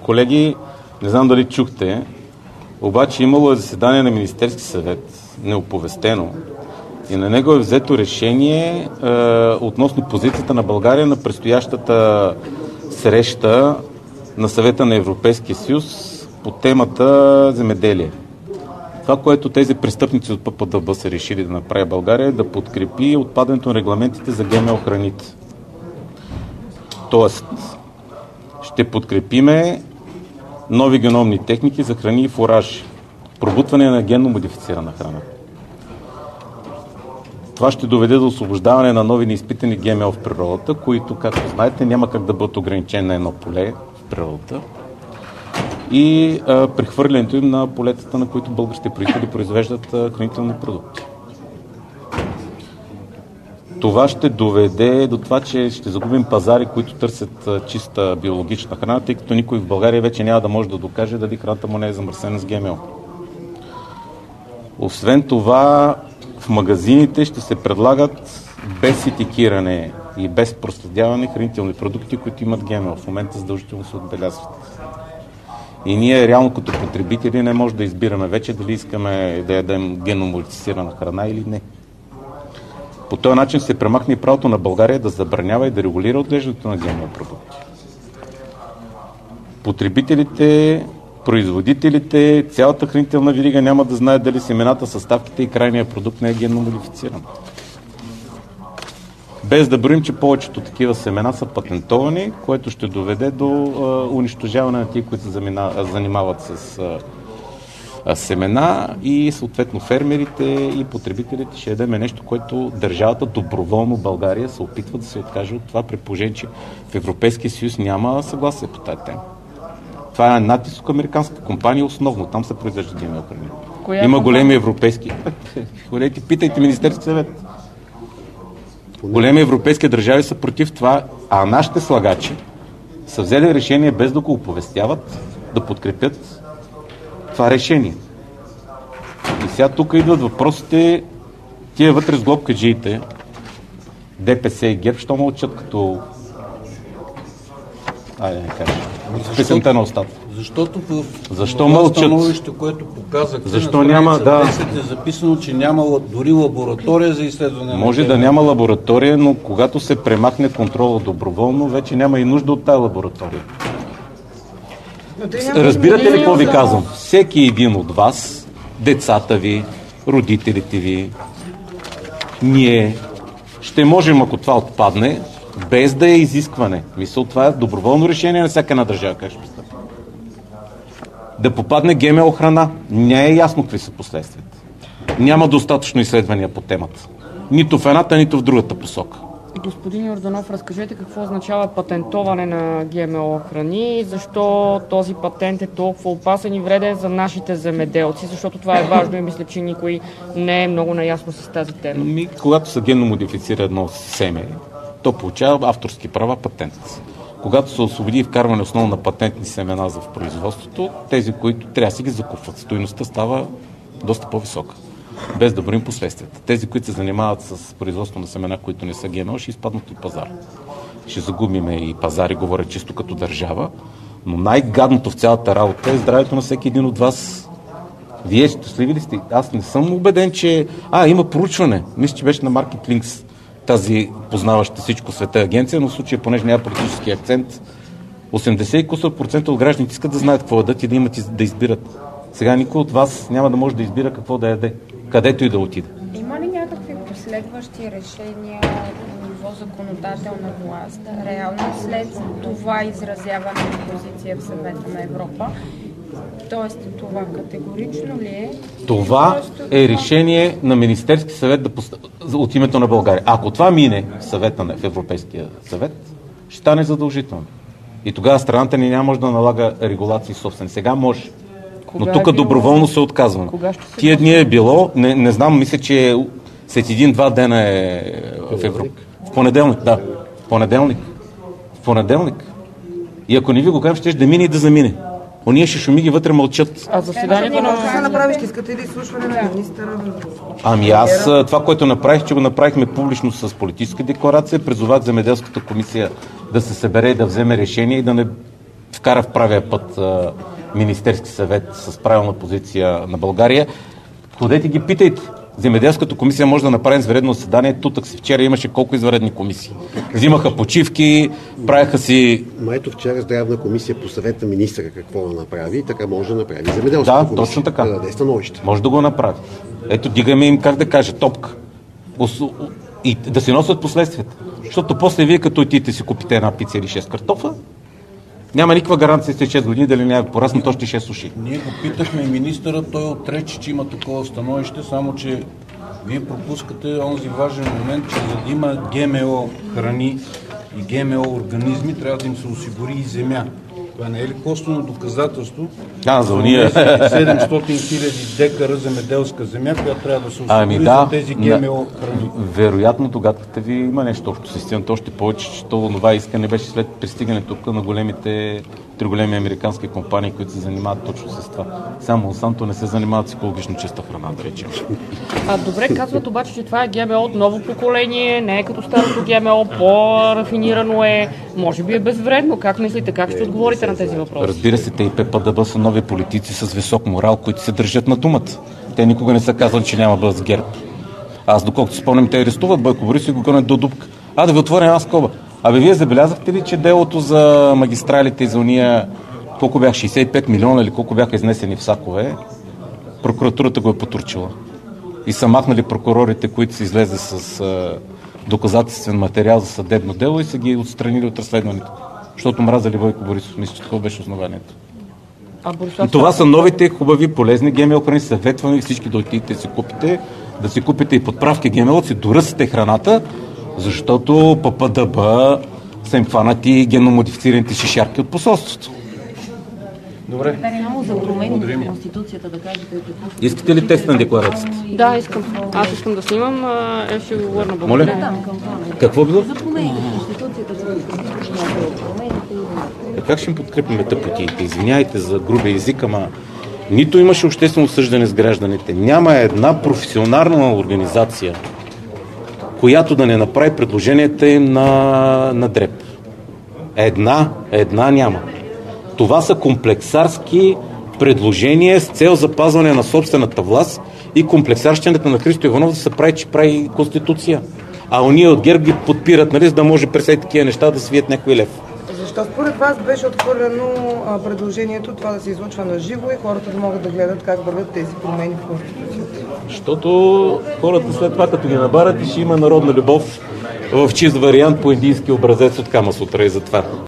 Колеги, не знам дали чухте, обаче имало заседание на Министерски съвет, неоповестено, и на него е взето решение относно позицията на България на предстоящата среща на Съвета на Европейския съюз по темата земеделие. Това, което тези престъпници от ППДБ са решили да направи България, е да подкрепи отпадането на регламентите за ГМО храните. Тоест, ще подкрепиме нови геномни техники за храни и фуражи, пробутване на генно модифицирана храна. Това ще доведе до освобождаване на нови неизпитани ГМО в природата, които, както знаете, няма как да бъдат ограничени на едно поле в природата, и прехвърлянето им на полетата, на които българските производители произвеждат хранителни продукти. Това ще доведе до това, че ще загубим пазари, които търсят чиста биологична храна, тъй като никой в България вече няма да може да докаже дали храната му не е замърсена с ГМО. Освен това, в магазините ще се предлагат без етикиране и без проследяване хранителни продукти, които имат ГМО. В момента задължително се отбелязват. И ние реално като потребители не може да избираме вече дали искаме да ядем генномодифицирана храна или не. По този начин се премахне правото на България да забранява и да регулира отглеждането на ГМО продукти. Потребителите, производителите, цялата хранителна верига няма да знаят дали семената, съставките и крайният продукт не е генно модифициран. Без да броим, че повечето такива семена са патентовани, което ще доведе до унищожаване на тия, които се занимават с семена, и съответно фермерите и потребителите ще ядеме нещо, което държавата доброволно България се опитва да се откаже от това, при положение, че в Европейския съюз няма съгласие по тази тема. Това е натиск американска компания основно, там се произвежда ГМО храни. Има големи европейски. Питайте Министерски съвет. Големи европейски държави са против това, а нашите слагачи са взели решение без да го оповестяват, да подкрепят това решение. И сега тук идват въпросите, тия вътре с глобкаджиите, ДПС и ГЕРБ, що мълчат като... Айде не кажа. Песента на устата. Защото в това становище, което показахте, защо няма, е записано, че няма дори лаборатория за изследване. Може да няма лаборатория, но когато се премахне контрола доброволно, вече няма и нужда от тази лаборатория. Разбирате ли какво ви казвам? Всеки един от вас, децата ви, родителите ви, ние ще можем, ако това отпадне, без да е изискване. Мисля, това е доброволно решение на всяка една държава, как ще постъпи. Да попадне ГМО храна. Не е ясно какви са последствията. Няма достатъчно изследвания по темата. Нито в едната, нито в другата посока. Господин Йорданов, разкажете какво означава патентоване на ГМО храни и защо този патент е толкова опасен и вреден за нашите земеделци, защото това е важно и мисля, че никой не е много наясно с тази тема. Когато се генно модифицира едно семе, то получава авторски права патент. Когато се освободи вкарване основно на патентни семена в производството, тези, които трябва да си ги закупват, стойността става доста по-висока, без да броим последствията. Тези, които се занимават с производство на семена, които не са ГМО, ще изпаднат от пазар. Ще загубиме и пазари, говоря чисто като държава, но най-гадното в цялата работа е здравето на всеки един от вас. Вие щастливи ли сте? Аз не съм убеден, че... има проучване. Мисля, че беше на Market Links, тази познаваща всичко света агенция, но в случая, понеже няма политически акцент, 80% от гражданите искат да знаят какво ядат и да имат да избират. Сега никой от вас няма да може да избира какво да яде, където и да отиде. Има ли някакви последващи решения на ниво законодателна власт, реално след това изразяване на позиция в Съвета на Европа? Тоест, това категорично ли е? Това е решение на Министерски съвет от името на България. Ако това мине в Европейския съвет, ще стане задължително. И тогава страната ни няма може да налага регулации собствени. Сега може. Но тук доброволно се отказваме. Тия дни е било, не знам, мисля, че след 1-2 дена е в Европа. В понеделник, да. В понеделник. И ако не ви го кажем, ще да мине и да замине. Ония шишумиги вътре мълчат. А заседанието на... Какво направиш? Искате ли изслушване на министъра? Аз това, което направих, че го направихме публично с политическа декларация, призовах земеделската комисия да се събере и да вземе решение и да не вкара в правия път Министерски съвет с правилна позиция на България. Ходете ги питайте. Земеделската комисия може да направи извънредно заседание. Тутък си вчера имаше колко извънредни комисии. Взимаха почивки, правяха си... Майто вчера здравна комисия по съвет на министъра какво да направи, така може да направи земеделската комисия. Да, точно така. Да даде становище. Може да го направи. Ето, дигаме им, как да кажа, топка. И да се носят последствията. Защото после вие, като отидете си купите една пица или 6 картофа, няма никаква гаранция след 6 години дали няма пораснат още 6 суши. Ние го питахме и министъра, той отрече, че има такова становище, само че вие пропускате онзи важен момент, че за да има ГМО храни и ГМО организми, трябва да им се осигури и земя. Това не е ли косвено доказателство? За уния 700 хиляди декара земеделска земя, която трябва да се осигури за тези ГМО храни. Вероятно, догадката ви има нещо общо с истината, още повече, че това искане беше след пристигането тук на три големи американски компании, които се занимават точно с това. Само Монсанто не се занимават с екологично чиста храна, да речем. Добре, казват обаче, че това е ГМО от ново поколение, не е като старото ГМО, по-рафинирано е, може би е безвредно. Как мислите, как ще отговорите на тези въпроси? Разбира се, те и ППДБ са нови политици с висок морал, които се държат на думата. Те никога не са казали, че няма бъдат с ГЕРБ. Аз, доколкото спомням, те арестуват Бойко Борисов и го гонят до дупка. Да ви отворя една скоба. Вие забелязахте ли, че делото за магистралите и за уния, колко бях, 65 милиона или колко бяха изнесени в сакове, прокуратурата го е потурчила. И са махнали прокурорите, които са излезе с доказателствен материал за съдебно дело и са ги отстранили от разследването. Защото мразали Бойко Борисов. Мисля, че такова беше основанието. Това са новите, хубави, полезни ГМО храни. Съветваме и всички да отидете да си купите и подправки ГМО, да си доръсате храната, защото ППДБ са им фанати генномодифицираните шишарки от посолството. Добре. Само за промени в Конституцията да кажете. Искате ли тест на декларацията? Да, искам. Аз искам да снимам. Ще го върна. Моля? Какво било? За промени в Конституцията, за промените. Как ще им подкрепим тъпотиите? Извиняйте за грубия език, ама нито имаше обществено осъждане с гражданите. Няма една професионална организация, която да не направи предложенията им на дреб. Една няма. Това са комплексарски предложения с цел запазване на собствената власт и комплексарщината на Христо Иванов да се прави, че прави Конституция. А уния от ГЕРБ ги подпират, за да може през такива неща да свият някой лев. Защо според вас беше отхвърлено предложението това да се излъчва на живо и хората да могат да гледат как вървят тези промени в Конституцията? Защото хората след това, като ги набарат, ще има народна любов в чист вариант по индийски образец от Кама Сутра и затова.